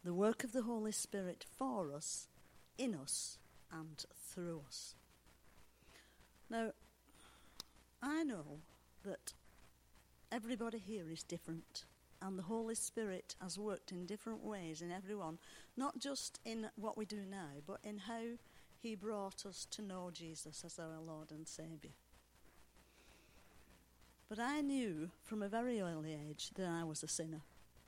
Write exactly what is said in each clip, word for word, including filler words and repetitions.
the work of the Holy Spirit for us, in us, and through us. Now, I know that everybody here is different, and the Holy Spirit has worked in different ways in everyone, not just in what we do now, but in how he brought us to know Jesus as our Lord and Saviour. But I knew from a very early age that I was a sinner.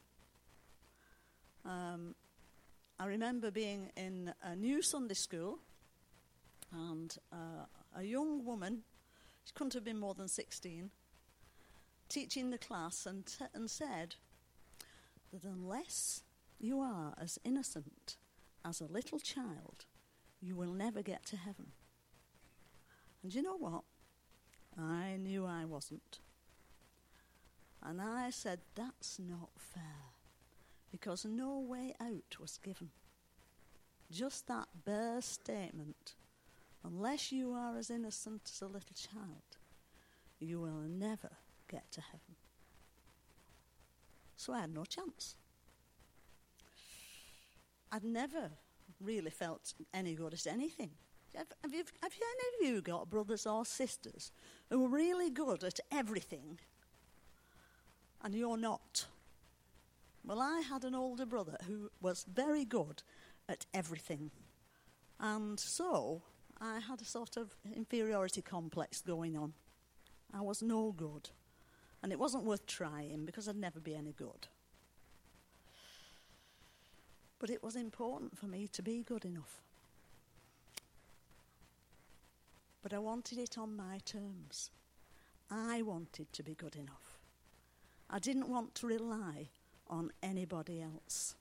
Um, I remember being in a new Sunday school, and uh, a young woman, she couldn't have been more than sixteen, teaching the class and, t- and said that unless you are as innocent as a little child, you will never get to heaven. And you know what? I knew I wasn't. And I said, that's not fair, because no way out was given. Just that bare statement, unless you are as innocent as a little child, you will never get to heaven. So I had no chance. I'd never really felt any good at anything. Have, have, you, have you, any of you got brothers or sisters who are really good at everything and you're not? Well, I had an older brother who was very good at everything. And so I had a sort of inferiority complex going on. I was no good. And it wasn't worth trying because I'd never be any good. But it was important for me to be good enough. But I wanted it on my terms. I wanted to be good enough. I didn't want to rely on anybody else.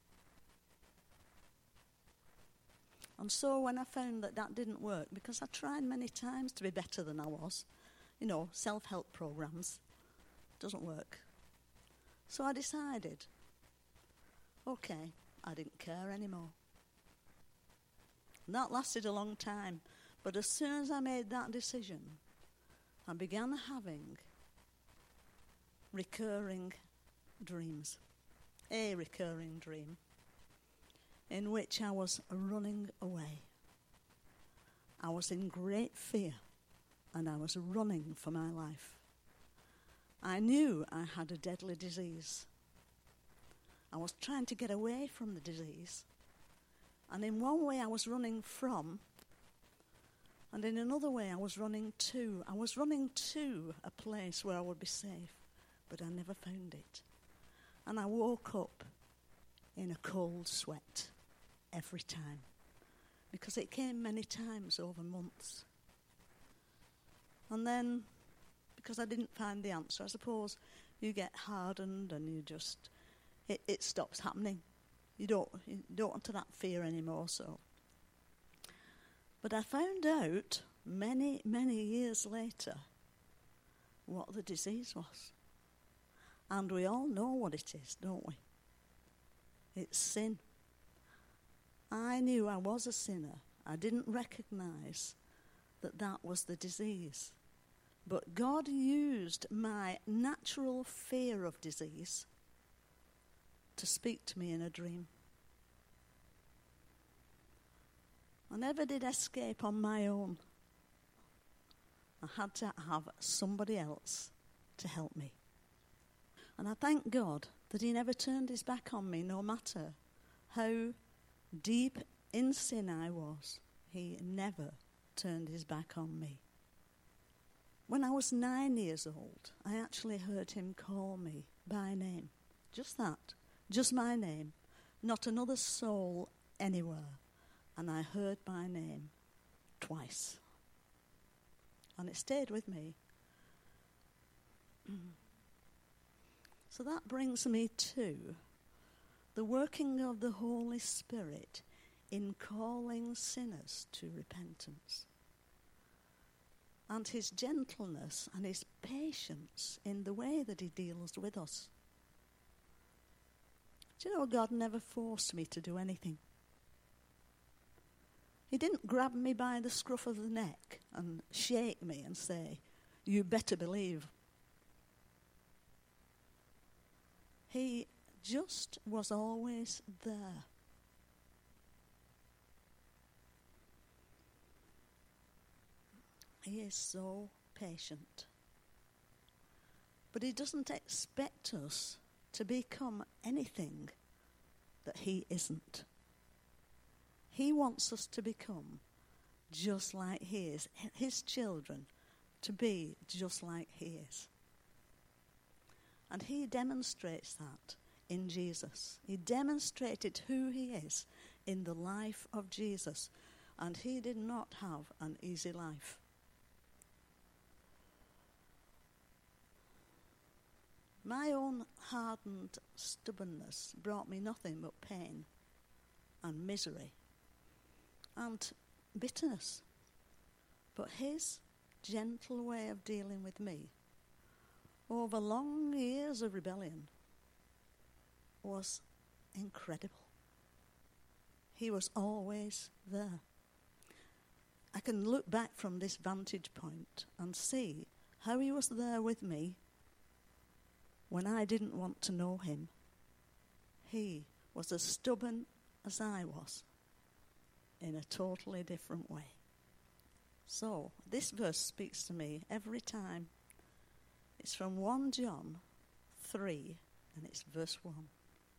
And so when I found that that didn't work, because I tried many times to be better than I was, you know, self-help programs, doesn't work. So I decided, okay, I didn't care anymore. And that lasted a long time. But as soon as I made that decision, I began having recurring dreams. A recurring dream in which I was running away. I was in great fear and I was running for my life. I knew I had a deadly disease. I was trying to get away from the disease. And in one way I was running from, and in another way I was running to. I was running to a place where I would be safe, but I never found it. And I woke up in a cold sweat every time, because it came many times over months. And then, because I didn't find the answer, I suppose you get hardened and you just, it, it stops happening. You don't, you don't want that fear anymore, so. But I found out many, many years later what the disease was. And we all know what it is, don't we? It's sin. I knew I was a sinner. I didn't recognize that that was the disease. But God used my natural fear of disease to speak to me in a dream. I never did escape on my own. I had to have somebody else to help me. And I thank God that he never turned his back on me, no matter how deep in sin I was. He never turned his back on me. When I was nine years old, I actually heard him call me by name. Just that. Just my name. Not another soul anywhere. And I heard my name twice. And it stayed with me. So that brings me to the working of the Holy Spirit in calling sinners to repentance. And his gentleness and his patience in the way that he deals with us. Do you know, God never forced me to do anything. He didn't grab me by the scruff of the neck and shake me and say, you better believe. He just was always there. He is so patient. But he doesn't expect us to become anything that he isn't. He wants us to become just like he is. His children to be just like he is. And he demonstrates that in Jesus. He demonstrated who he is in the life of Jesus. And he did not have an easy life. My own hardened stubbornness brought me nothing but pain and misery and bitterness. But his gentle way of dealing with me over long years of rebellion was incredible. He was always there. I can look back from this vantage point and see how he was there with me when I didn't want to know him. He was as stubborn as I was, in a totally different way. So, this verse speaks to me every time. It's from First John three, and it's verse one.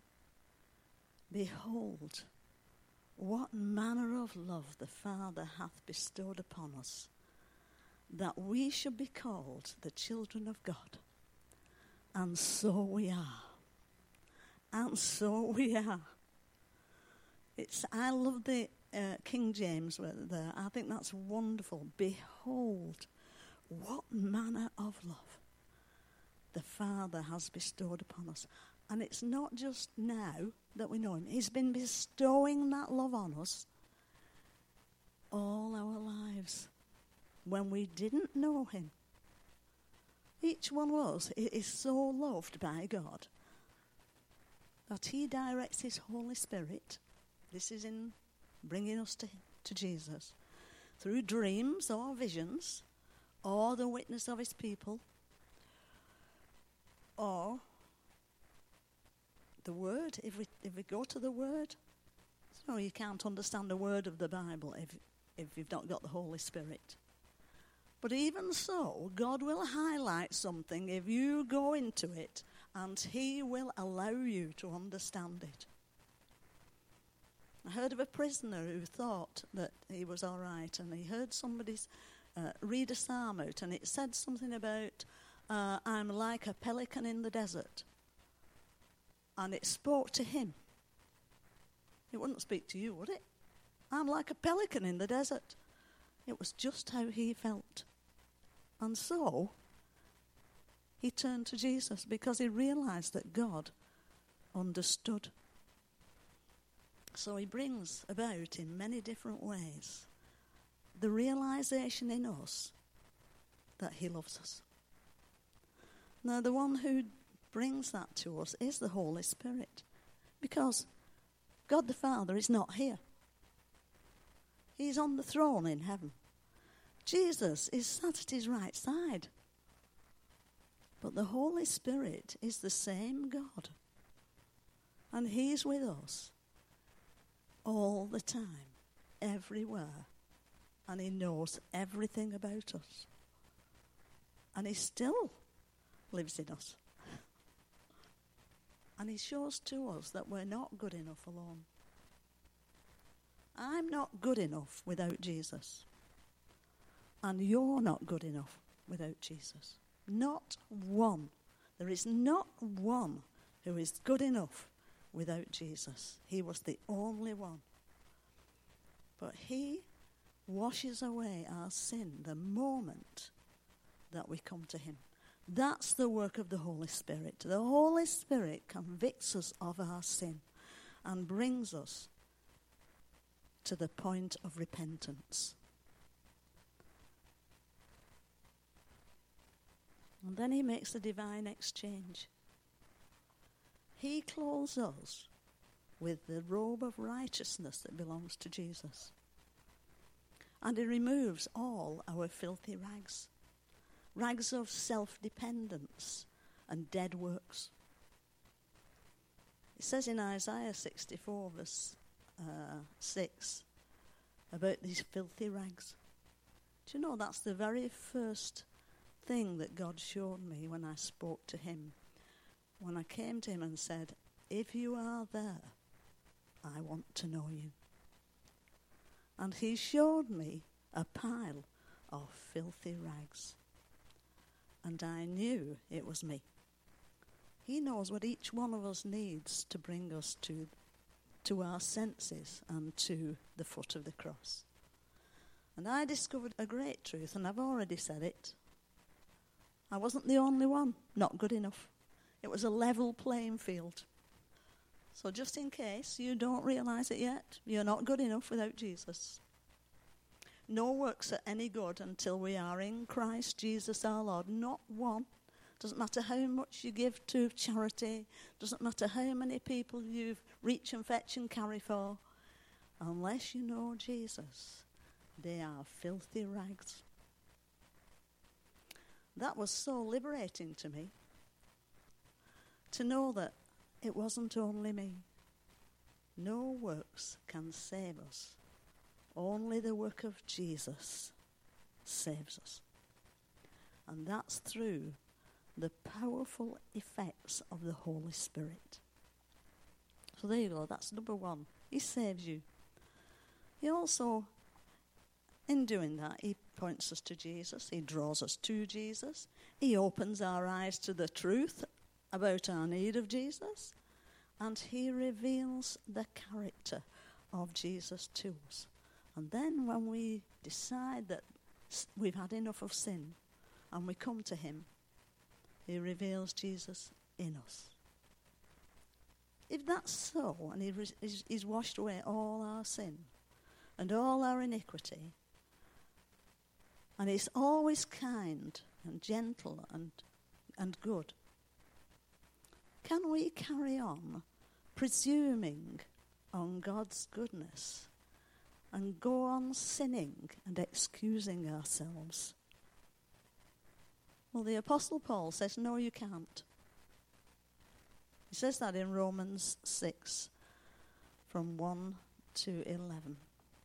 Behold, what manner of love the Father hath bestowed upon us, that we should be called the children of God. And so we are. And so we are. It's. I love the uh, King James there. I think that's wonderful. Behold, what manner of love the Father has bestowed upon us. And it's not just now that we know him. He's been bestowing that love on us all our lives when we didn't know him. Each one of us is so loved by God that he directs his Holy Spirit, this is in bringing us to, to Jesus, through dreams or visions, or the witness of his people, or the Word. If we if we go to the Word, so you can't understand a word of the Bible if if you've not got the Holy Spirit. But even so, God will highlight something if you go into it, and he will allow you to understand it. I heard of a prisoner who thought that he was all right, and he heard somebody uh, read a psalm out, and it said something about, uh, I'm like a pelican in the desert. And it spoke to him. It wouldn't speak to you, would it? I'm like a pelican in the desert. It was just how he felt. And so, he turned to Jesus because he realized that God understood. So he brings about in many different ways the realization in us that he loves us. Now, the one who brings that to us is the Holy Spirit, because God the Father is not here. He's on the throne in heaven. Jesus is sat at his right side. But the Holy Spirit is the same God. And he's with us all the time, everywhere. And he knows everything about us. And he still lives in us. And he shows to us that we're not good enough alone. I'm not good enough without Jesus. And you're not good enough without Jesus. Not one. There is not one who is good enough without Jesus. He was the only one. But he washes away our sin the moment that we come to him. That's the work of the Holy Spirit. The Holy Spirit convicts us of our sin and brings us to the point of repentance. And then he makes the divine exchange. He clothes us with the robe of righteousness that belongs to Jesus. And he removes all our filthy rags. Rags of self-dependence and dead works. It says in Isaiah sixty-four, verse uh, six, about these filthy rags. Do you know that's the very first thing that God showed me when I spoke to him? When I came to him and said, if you are there, I want to know you. And he showed me a pile of filthy rags. And I knew it was me. He knows what each one of us needs to bring us to, to our senses and to the foot of the cross. And I discovered a great truth, and I've already said it. I wasn't the only one, not good enough. It was a level playing field. So just in case you don't realise it yet, you're not good enough without Jesus. No works are any good until we are in Christ Jesus our Lord. Not one. Doesn't matter how much you give to charity. Doesn't matter how many people you reach and fetch and carry for. Unless you know Jesus, they are filthy rags. That was so liberating to me. To know that it wasn't only me. No works can save us. Only the work of Jesus saves us. And that's through the powerful effects of the Holy Spirit. So there you go, that's number one. He saves you. He also, in doing that, he points us to Jesus. He draws us to Jesus. He opens our eyes to the truth about our need of Jesus. And he reveals the character of Jesus to us. And then when we decide that we've had enough of sin and we come to him, he reveals Jesus in us. If that's so, and he re- he's, he's washed away all our sin and all our iniquity, and he's always kind and gentle and, and good, can we carry on presuming on God's goodness and go on sinning and excusing ourselves? Well, the Apostle Paul says, no, you can't. He says that in Romans six, from one to eleven.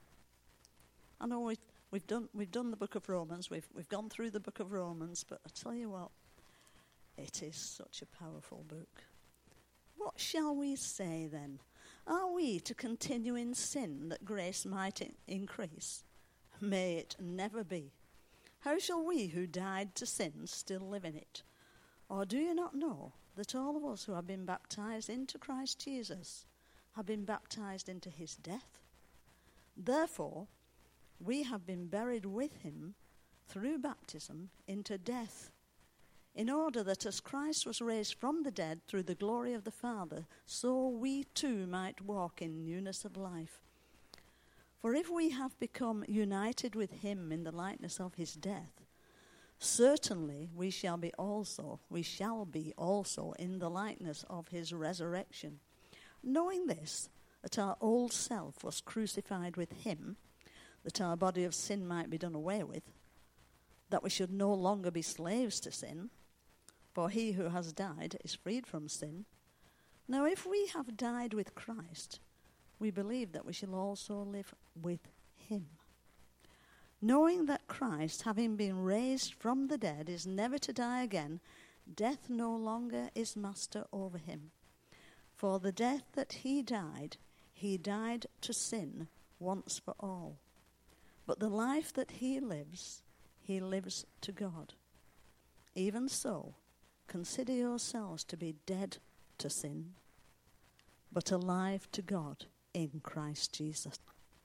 I know we've, we've done we've done the book of Romans, we've we've gone through the book of Romans, but I tell you what, it is such a powerful book. What shall we say then? Are we to continue in sin that grace might in- increase? May it never be. How shall we who died to sin still live in it? Or do you not know that all of us who have been baptized into Christ Jesus have been baptized into his death? Therefore, we have been buried with him through baptism into death, in order that as Christ was raised from the dead through the glory of the Father, so we too might walk in newness of life. For if we have become united with him in the likeness of his death, certainly we shall be also, we shall be also in the likeness of his resurrection. Knowing this, that our old self was crucified with him, that our body of sin might be done away with, that we should no longer be slaves to sin, for he who has died is freed from sin. Now if we have died with Christ, we believe that we shall also live with him. Knowing that Christ, having been raised from the dead, is never to die again, death no longer is master over him. For the death that he died, he died to sin once for all. But the life that he lives, he lives to God. Even so, consider yourselves to be dead to sin, but alive to God in Christ Jesus.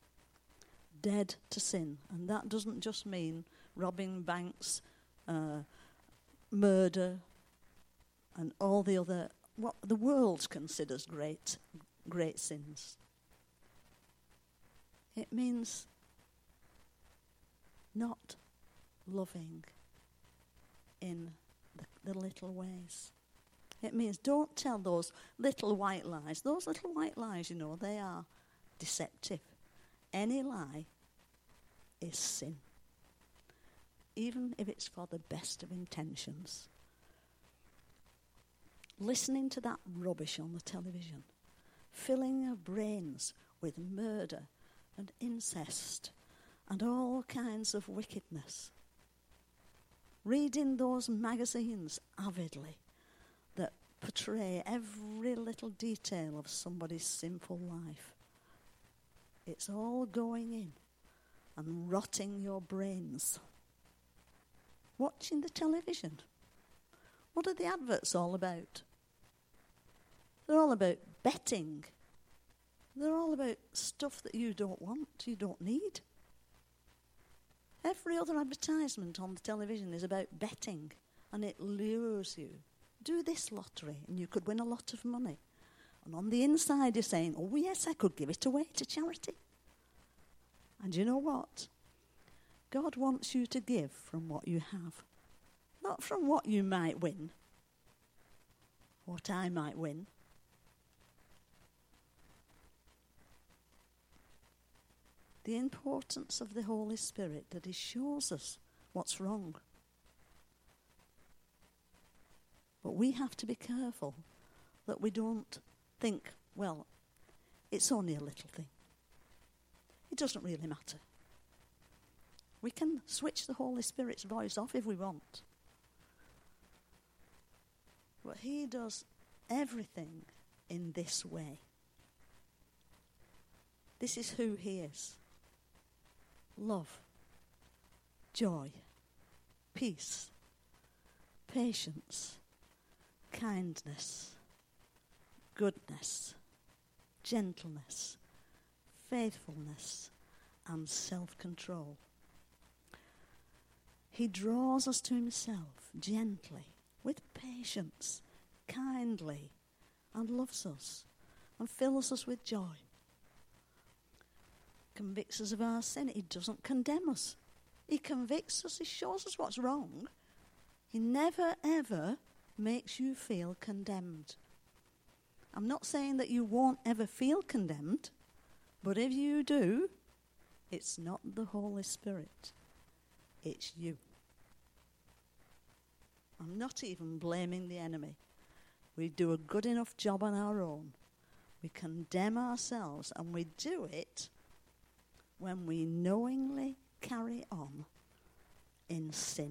Dead to sin. And that doesn't just mean robbing banks, uh, murder, and all the other, what the world considers great, great sins. It means not loving in the, the little ways. It means don't tell those little white lies. Those little white lies, you know, they are deceptive. Any lie is sin, even if it's for the best of intentions. Listening to that rubbish on the television, filling your brains with murder and incest and all kinds of wickedness. Reading those magazines avidly that portray every little detail of somebody's sinful life. It's all going in and rotting your brains. Watching the television. What are the adverts all about? They're all about betting. They're all about stuff that you don't want, you don't need. Every other advertisement on the television is about betting, and it lures you. Do this lottery, and you could win a lot of money. And on the inside, you're saying, oh, yes, I could give it away to charity. And you know what? God wants you to give from what you have, not from what you might win, what I might win. The importance of the Holy Spirit, that He shows us what's wrong. But we have to be careful that we don't think, well, it's only a little thing. It doesn't really matter. We can switch the Holy Spirit's voice off if we want. But He does everything in this way. This is who He is. Love, joy, peace, patience, kindness, goodness, gentleness, faithfulness, and self-control. He draws us to Himself gently, with patience, kindly, and loves us, and fills us with joy. Convicts us of our sin. He doesn't condemn us. He convicts us. He shows us what's wrong. He never, ever makes you feel condemned. I'm not saying that you won't ever feel condemned, but if you do, it's not the Holy Spirit. It's you. I'm not even blaming the enemy. We do a good enough job on our own. We condemn ourselves, and we do it when we knowingly carry on in sin.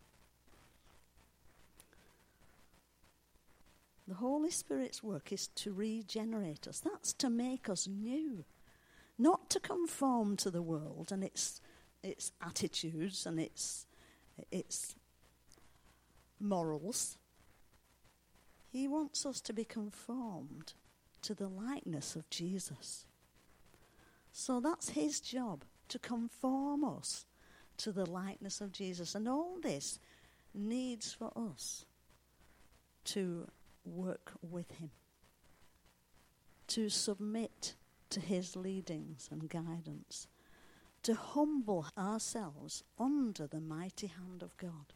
The Holy Spirit's work is to regenerate us. That's to make us new. Not to conform to the world and its its attitudes and its its morals. He wants us to be conformed to the likeness of Jesus. So that's His job, to conform us to the likeness of Jesus. And all this needs for us to work with Him, to submit to His leadings and guidance, to humble ourselves under the mighty hand of God.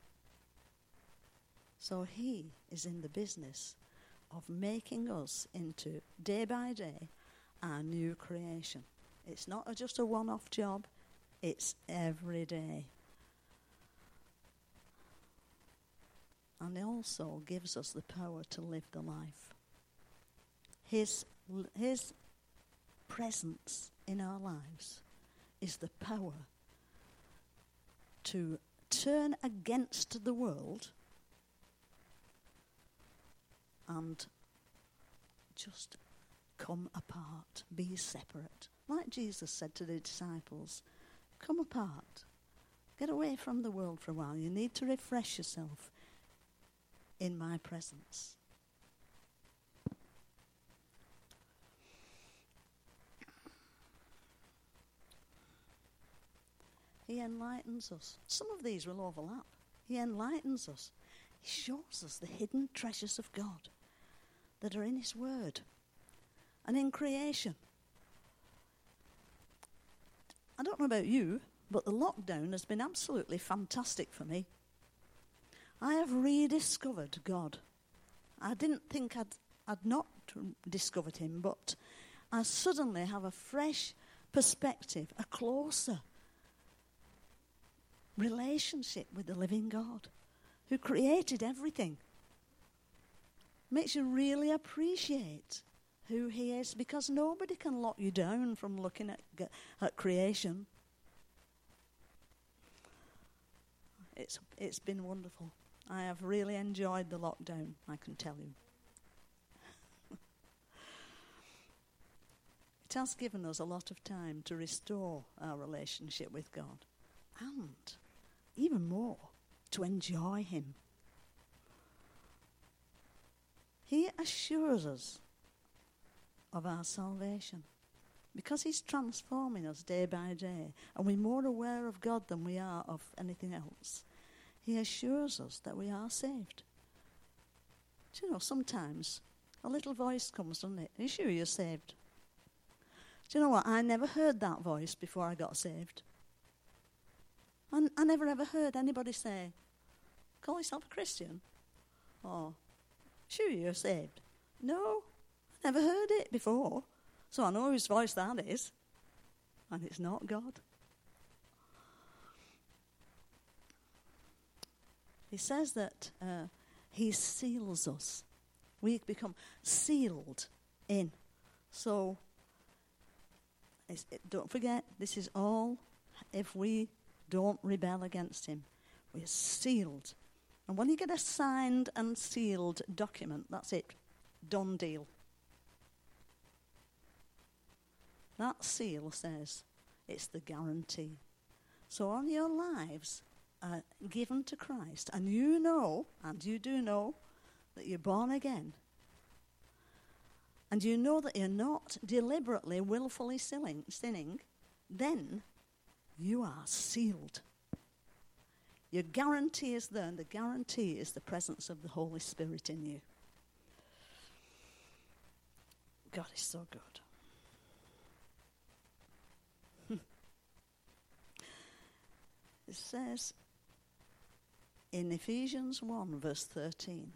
So He is in the business of making us into, day by day, our new creation. It's not a, just a one-off job. It's every day. And He also gives us the power to live the life. His, his presence in our lives is the power to turn against the world and just come apart, be separate. Like Jesus said to the disciples, come apart. Get away from the world for a while. You need to refresh yourself in my presence. He enlightens us. Some of these will overlap. He enlightens us. He shows us the hidden treasures of God that are in His Word and in creation. I don't know about you, but the lockdown has been absolutely fantastic for me. I have rediscovered God. I didn't think I'd, I'd not discovered Him, but I suddenly have a fresh perspective, a closer relationship with the living God who created everything. Makes you really appreciate who he is, because nobody can lock you down from looking at, at creation. It's it's been wonderful. I have really enjoyed the lockdown, I can tell you. It has given us a lot of time to restore our relationship with God, and even more, to enjoy him. He assures us of our salvation because he's transforming us day by day, and we're more aware of God than we are of anything else. He assures us that we are saved. Do you know, sometimes a little voice comes, doesn't it? Are you sure you're saved? Do you know what? I never heard that voice before I got saved. I, I never ever heard anybody say, call yourself a Christian? Or, sure you're saved? No, I never heard it before. So I know whose voice that is. And it's not God. He says that uh, he seals us. We become sealed in. So, it's, it, don't forget, this is all if we don't rebel against him. We're sealed. And when you get a signed and sealed document, that's it. Done deal. That seal says it's the guarantee. So all your lives are given to Christ, and you know, and you do know, that you're born again. And you know that you're not deliberately, willfully sinning, sinning, then you are sealed. Your guarantee is there, and the guarantee is the presence of the Holy Spirit in you. God is so good. It says in Ephesians one, verse thirteen,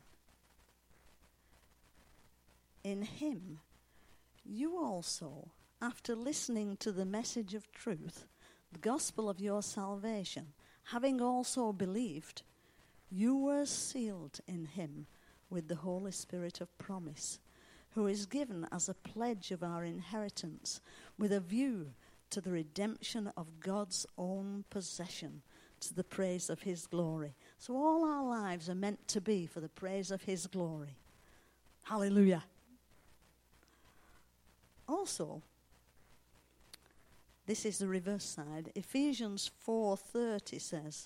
in him you also, after listening to the message of truth, the gospel of your salvation, having also believed, you were sealed in him with the Holy Spirit of promise, who is given as a pledge of our inheritance, with a view to the redemption of God's own possession, to the praise of his glory. So all our lives are meant to be for the praise of his glory. Hallelujah. Also, this is the reverse side. Ephesians four thirty says,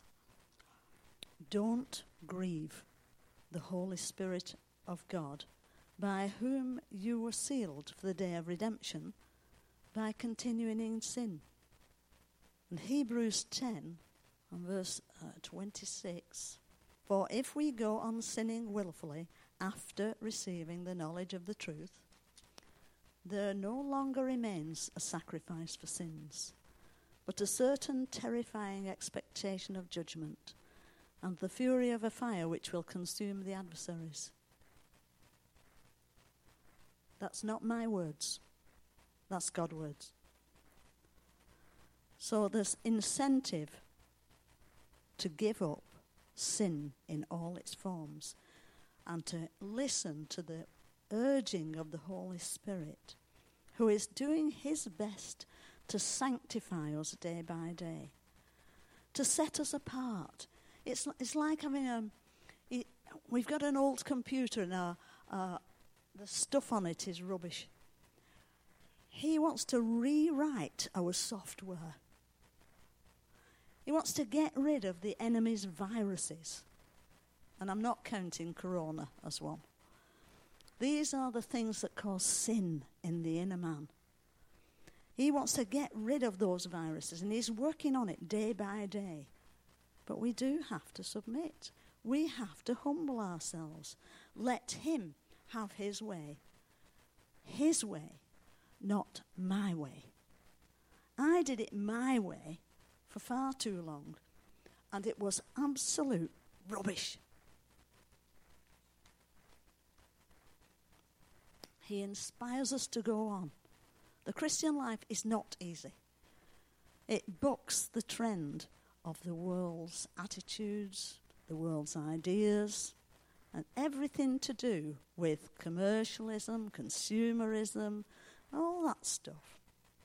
don't grieve the Holy Spirit of God, by whom you were sealed for the day of redemption, by continuing in sin. And Hebrews ten, and verse uh, twenty-six, for if we go on sinning willfully after receiving the knowledge of the truth, there no longer remains a sacrifice for sins, but a certain terrifying expectation of judgment, and the fury of a fire which will consume the adversaries. That's not my words. That's God's words. So there's incentive to give up sin in all its forms and to listen to the urging of the Holy Spirit, who is doing his best to sanctify us day by day, to set us apart. It's it's like having a, it, we've got an old computer and our, uh, the stuff on it is rubbish. He wants to rewrite our software. He wants to get rid of the enemy's viruses. And I'm not counting corona as one. These are the things that cause sin in the inner man. He wants to get rid of those viruses, and he's working on it day by day. But we do have to submit. We have to humble ourselves. Let him have his way. His way, not my way. I did it my way for far too long, and it was absolute rubbish. He inspires us to go on. The Christian life is not easy. It bucks the trend of the world's attitudes, the world's ideas, and everything to do with commercialism, consumerism, all that stuff.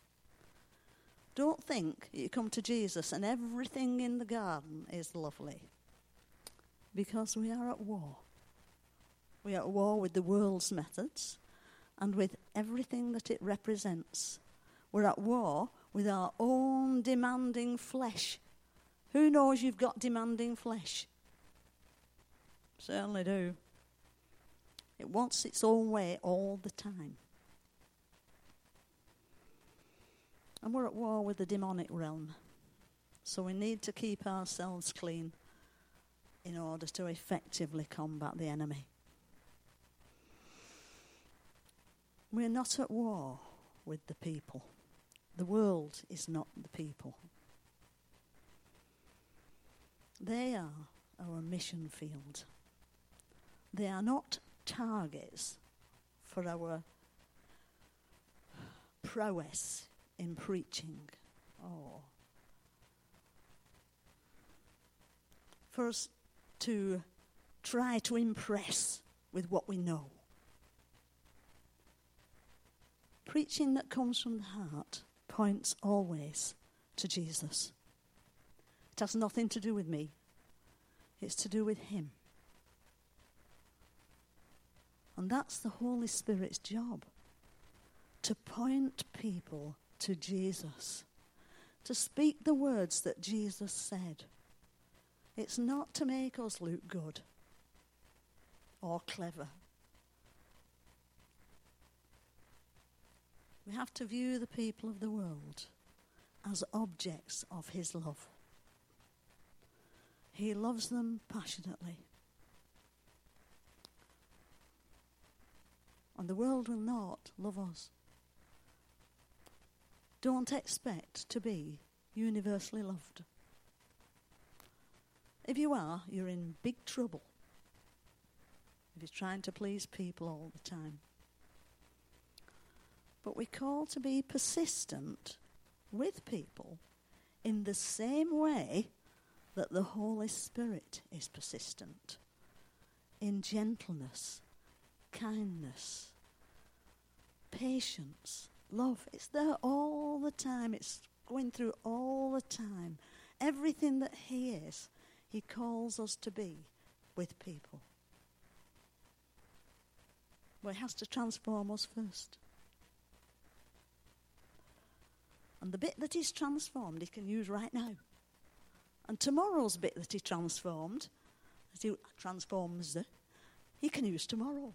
Don't think you come to Jesus and everything in the garden is lovely, because we are at war. We are at war with the world's methods and with everything that it represents. We're at war with our own demanding flesh. Who knows you've got demanding flesh? Certainly do. It wants its own way all the time. And we're at war with the demonic realm. So we need to keep ourselves clean in order to effectively combat the enemy. We're not at war with the people. The world is not the people. They are our mission field. They are not targets for our prowess in preaching or for us to try to impress with what we know. Preaching that comes from the heart points always to Jesus. It has nothing to do with me. It's to do with him. And that's the Holy Spirit's job, to point people to Jesus, to speak the words that Jesus said. It's not to make us look good or clever. We have to view the people of the world as objects of his love. He loves them passionately. And the world will not love us. Don't expect to be universally loved. If you are, you're in big trouble. If you're trying to please people all the time. But we're called to be persistent with people in the same way that the Holy Spirit is persistent. In gentleness, kindness, patience, love. It's there all the time. It's going through all the time. Everything that he is, he calls us to be with people. But he has to transform us first. And the bit that he's transformed, he can use right now. And tomorrow's bit that he transformed, that he transforms, he can use tomorrow.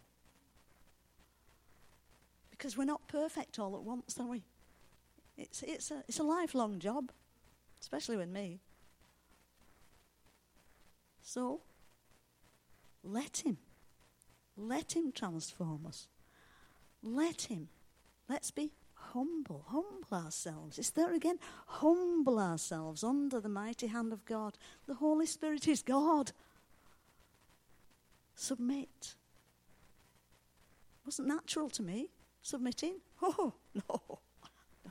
Because we're not perfect all at once, are we? It's, it's, a, it's a lifelong job, especially with me. So, let him. Let him transform us. Let him. Let's be humble. Humble ourselves. It's there again. Humble ourselves under the mighty hand of God. The Holy Spirit is God. Submit. Wasn't natural to me, submitting. Oh, no. no.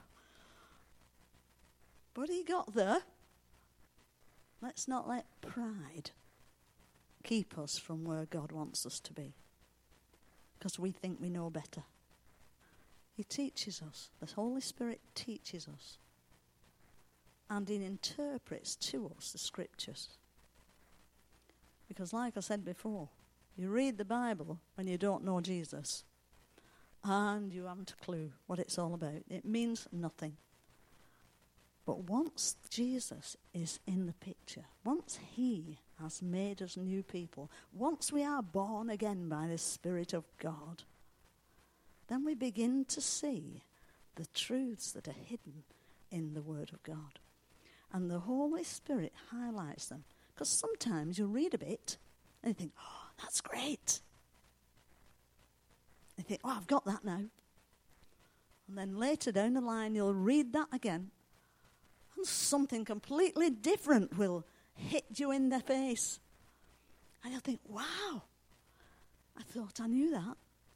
But he got there. Let's not let pride keep us from where God wants us to be, because we think we know better. He teaches us. The Holy Spirit teaches us. And he interprets to us the scriptures. Because like I said before, you read the Bible when you don't know Jesus, and you haven't a clue what it's all about. It means nothing. But once Jesus is in the picture, once he has made us new people, once we are born again by the Spirit of God, then we begin to see the truths that are hidden in the Word of God. And the Holy Spirit highlights them. Because sometimes you read a bit and you think, oh, that's great. And you think, oh, I've got that now. And then later down the line you'll read that again, and something completely different will hit you in the face. And you'll think, wow, I thought I knew that.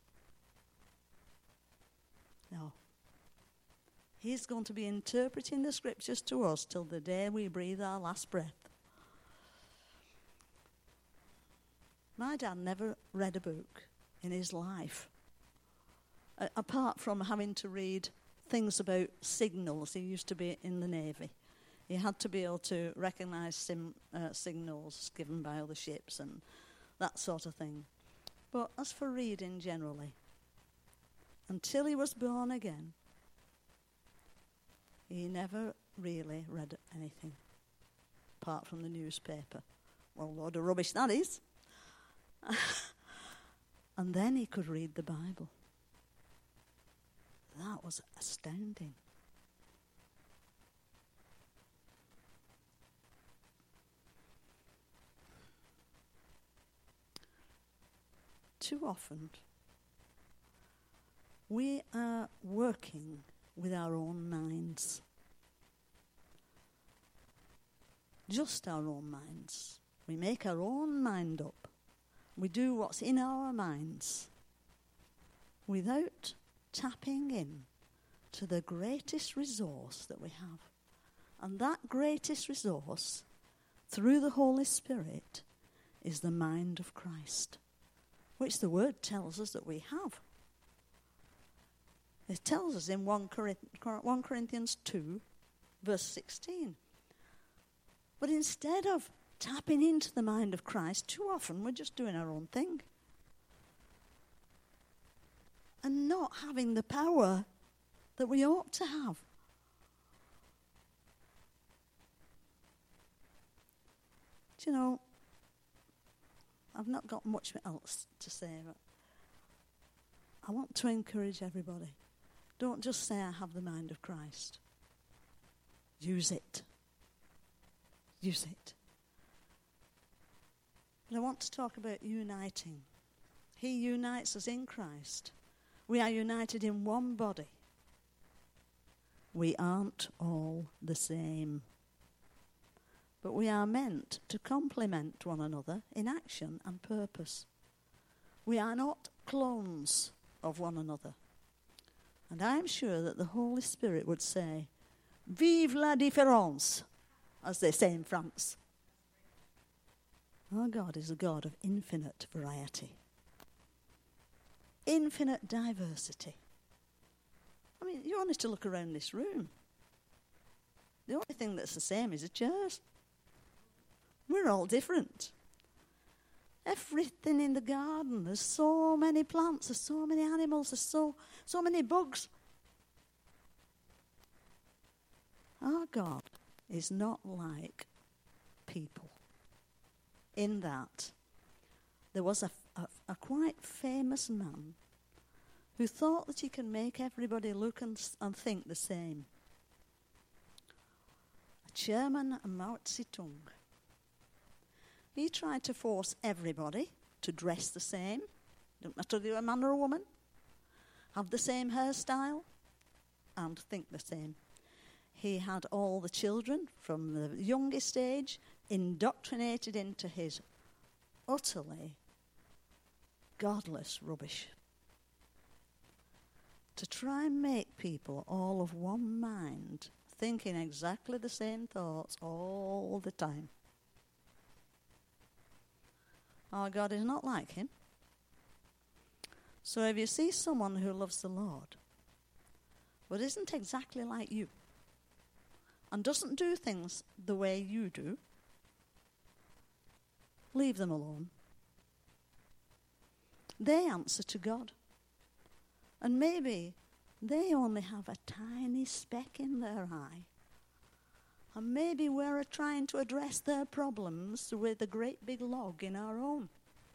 No. He's going to be interpreting the scriptures to us till the day we breathe our last breath. My my dad never read a book in his life, uh, apart from having to read things about signals. He used to be in the Navy. He had to be able to recognise sim, uh, signals given by other ships and that sort of thing. But as for reading generally, until he was born again, he never really read anything, apart from the newspaper. Well, a load of rubbish that is. And then he could read the Bible. That was astounding. Too often, we are working with our own minds. Just our own minds. We make our own mind up. We do what's in our minds without tapping in to the greatest resource that we have. And that greatest resource, through the Holy Spirit, is the mind of Christ, which the Word tells us that we have. It tells us in First Corinthians two, verse sixteen. But instead of tapping into the mind of Christ, too often we're just doing our own thing. And not having the power that we ought to have. Do you know, I've not got much else to say, but I want to encourage everybody. Don't just say, I have the mind of Christ. Use it. Use it. But I want to talk about uniting. He unites us in Christ. We are united in one body. We aren't all the same. But we are meant to complement one another in action and purpose. We are not clones of one another. And I am sure that the Holy Spirit would say, Vive la différence, as they say in France. Our God is a God of infinite variety. Infinite diversity. I mean, you only to look around this room. The only thing that's the same is the chairs. We're all different. Everything in the garden, there's so many plants, there's so many animals, there's so, so many bugs. Our God is not like people. In that, there was a, a, a quite famous man who thought that he can make everybody look and, and think the same. A chairman, Mao Zedong. He tried to force everybody to dress the same. Don't matter if you're a man or a woman. Have the same hairstyle and think the same. He had all the children from the youngest age indoctrinated into his utterly godless rubbish. To try and make people all of one mind, thinking exactly the same thoughts all the time. Our God is not like him. So if you see someone who loves the Lord, but isn't exactly like you, and doesn't do things the way you do, leave them alone. They answer to God. And maybe they only have a tiny speck in their eye. And maybe we're trying to address their problems with a great big log in our own.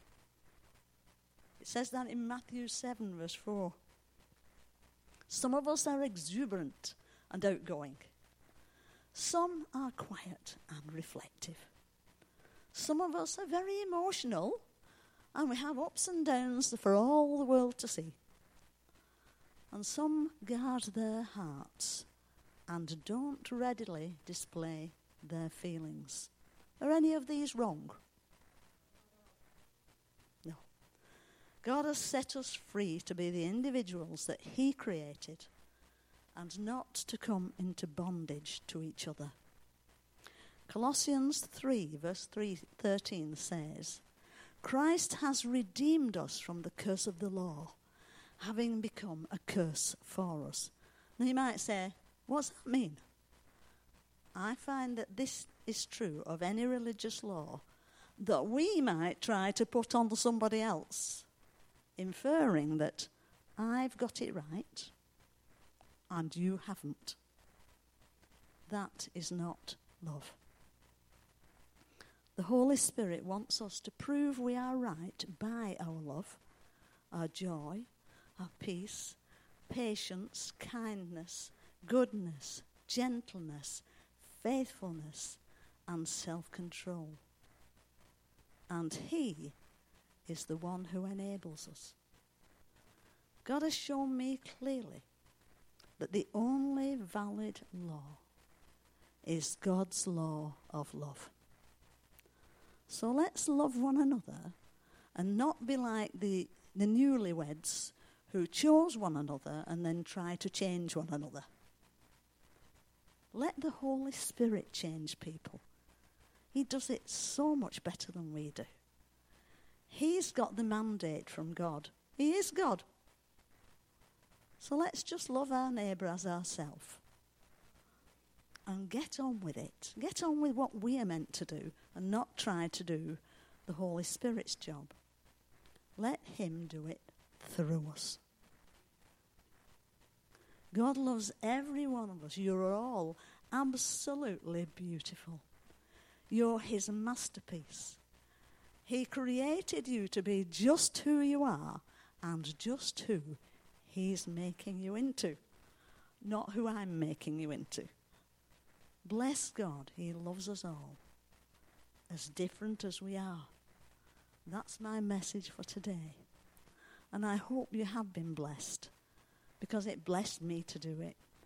It says that in Matthew seven, verse four. Some of us are exuberant and outgoing. Some are quiet and reflective. Some of us are very emotional, and we have ups and downs for all the world to see. And some guard their hearts and don't readily display their feelings. Are any of these wrong? No. God has set us free to be the individuals that he created and not to come into bondage to each other. Colossians three, verse three, thirteen says, Christ has redeemed us from the curse of the law, having become a curse for us. Now you might say, what's that mean? I find that this is true of any religious law that we might try to put on somebody else, inferring that I've got it right and you haven't. That is not love. The Holy Spirit wants us to prove we are right by our love, our joy, our peace, patience, kindness, goodness, gentleness, faithfulness, and self-control. And He is the one who enables us. God has shown me clearly that the only valid law is God's law of love. So let's love one another and not be like the, the newlyweds who chose one another and then try to change one another. Let the Holy Spirit change people. He does it so much better than we do. He's got the mandate from God. He is God. So let's just love our neighbour as ourselves. And get on with it. Get on with what we are meant to do and not try to do the Holy Spirit's job. Let Him do it through us. God loves every one of us. You're all absolutely beautiful. You're His masterpiece. He created you to be just who you are and just who He's making you into, not who I'm making you into. Bless God, He loves us all, as different as we are. That's my message for today. And I hope you have been blessed, because it blessed me to do it.